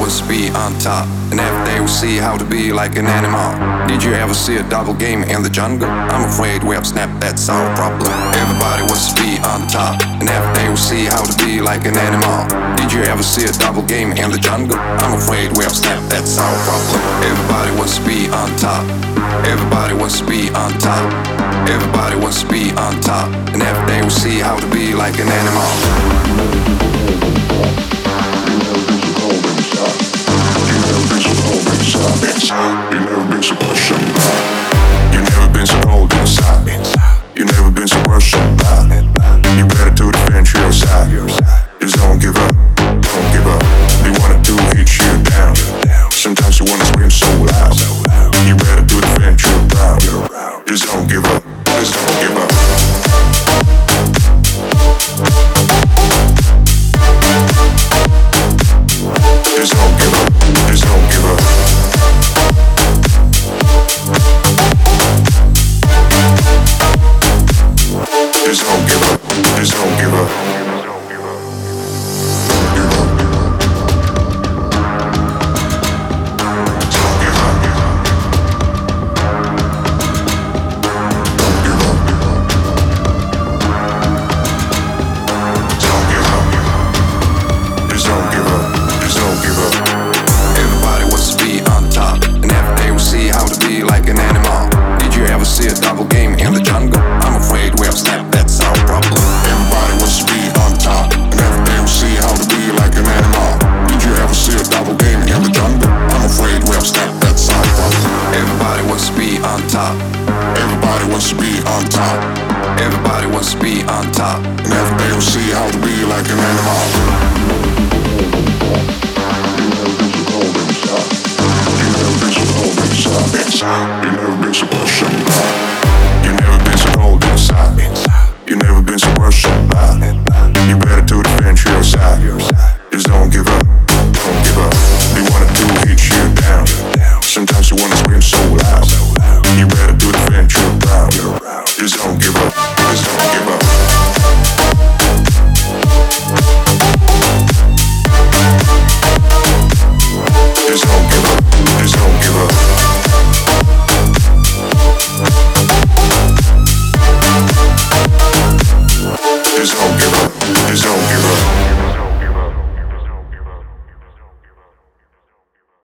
wants to be on top, and every day we see how to be like an animal. Did you ever see a double game in the jungle? I'm afraid we have snapped, that's our problem. Everybody wants to be on top, and every day we see how to be like an animal. Did you ever see a double game in the jungle? I'm afraid we have snapped, that's our problem. Everybody wants to be on top. Everybody wants to be on top. Everybody wants to be on top, and every day we see how to be like an animal. You never been so pushed up. You never been so cold inside. You never been so worse about. You better to defend your side. Just don't give up, don't give up. They wanna do hit you down. Sometimes you wanna scream so loud. You better to defend your ground. Just don't give up, just don't give up. Just don't give up, just don't give up. Just don't give up, just don't give up. Everybody wants to be on top. Everybody wants to be on top. And every day we'll see how to be like an animal. You never been so cold inside. You never been so pushed up. You never been so cold inside. You never been so worse.